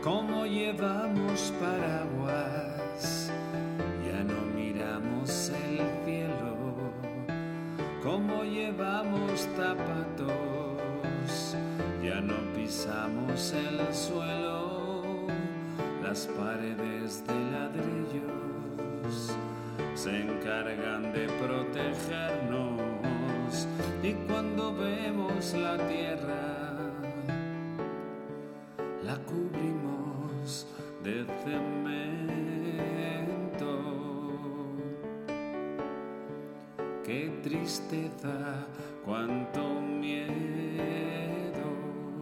Como llevamos paraguas, ya no miramos el cielo. Como llevamos zapatos, ya no pisamos el suelo. Las paredes de ladrillos se encargan de protegernos, y cuando vemos la tierra la cubrimos de cemento. Qué tristeza, cuánto miedo.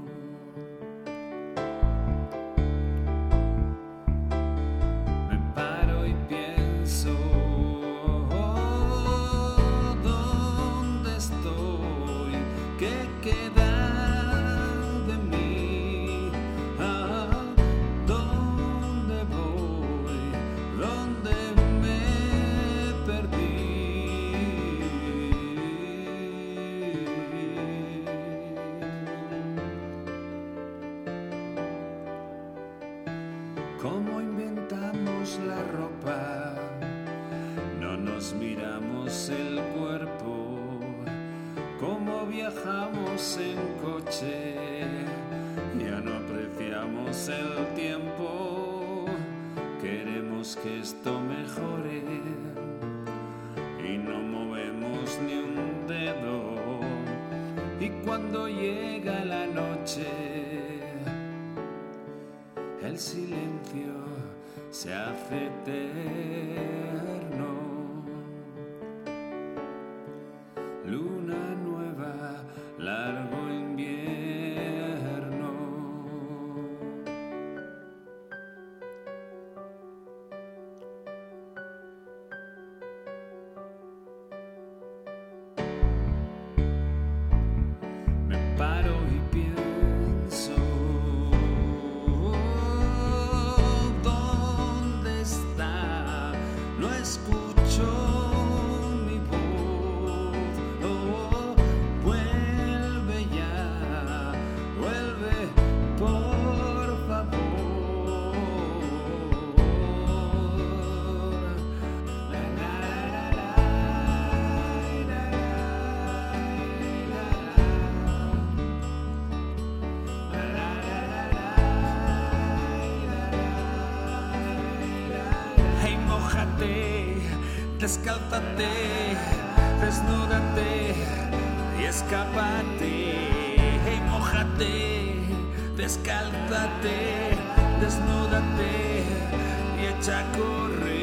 Me paro y pienso, ¿dónde estoy? ¿Qué queda de mí? ¿Dónde voy? ¿Dónde me perdí? ¿Cómo inventamos la ropa? No nos miramos el cuerpo. ¿Cómo viajamos en coche? Ya no apreciamos el tiempo. Queremos que esto mejore y no movemos ni un dedo. Y cuando llega la noche, el silencio se hace eterno. Luna nueva, largo invierno. Me paro y pienso, ¿dónde está? No escucho mi voz. Oh, vuelve ya, vuelve por favor. La, la, la, la, hey, mójate, descálzate, desnúdate y escápate. Hey, mójate, descálzate, desnúdate y echa a correr.